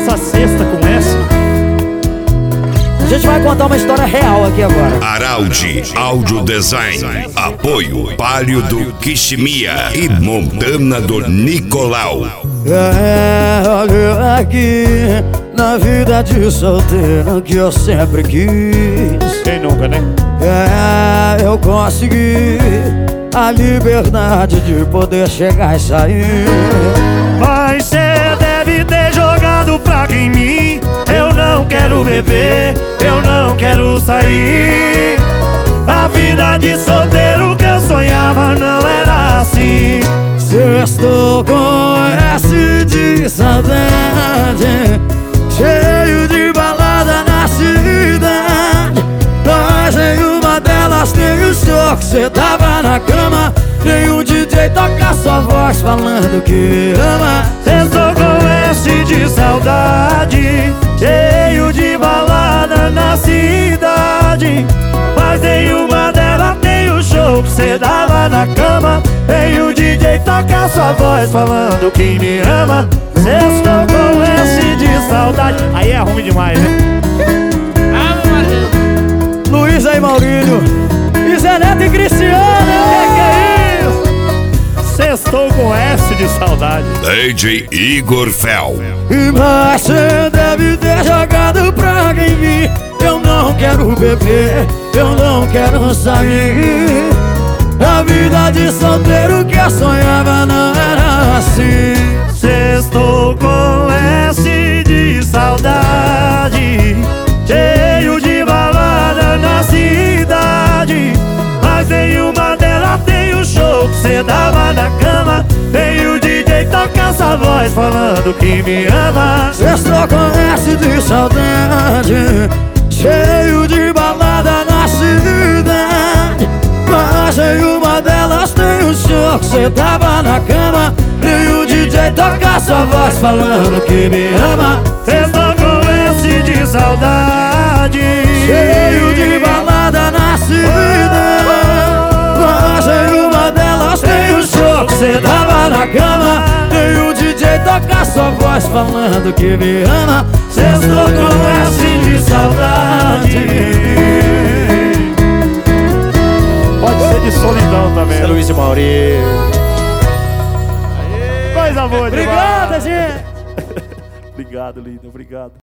essa cesta com S. A gente vai contar uma história real aqui agora. Araldi Audio Design. Apoio Palio do Kishimia e Montana do Nicolau. Olha aqui, na vida de solteiro que eu sempre quis. Quem nunca, né? Eu consegui a liberdade de poder chegar e sair. Mas cê deve ter jogado praga em mim. Eu não quero beber, eu não quero sair. A vida de solteiro que eu sonhava não era assim. Se eu estou com S de saudade, cheio de balada na cidade, mas nenhuma delas tem o show que cê tava na cama. Nenhum DJ toca sua voz falando que me ama. Cê estou com S de saudade, cheio de balada na cidade, mas nenhuma delas tem o show que cê dava na cama. Tem o DJ toca sua voz falando que me ama. Cê estou com S de saudade. Aí é ruim demais, né? Luiz e Maurílio, e Zé Neto e Cristiano. Que é isso? Cê estou com S de saudade. DJ Igor Fel. Mas cê deve ter jogado praga em mim. Eu não quero beber, eu não quero sair. A vida de solteiro que eu sonhava não era assim. Cê estou com S de saudade, cheio de balada na cidade, mas nenhuma delas tem o show que cê dava na cama. Tem o DJ toca essa voz falando que me ama. Cê estou com S de saudade, cheio de balada na cidade, mas nenhuma delas tem o show que cê tava na cama. E o DJ toca sua voz falando que me ama. Cê estou com S de saudade, Cheio de balada na cidade, mas nenhuma delas tem o show que cê tava na cama. E o DJ toca sua voz falando que me ama. Cê estou com S de saudade. pode ser de solidão também. É Luiz e Maurício. Coisa boa demais. Obrigado, gente. Obrigado, lindo, obrigado.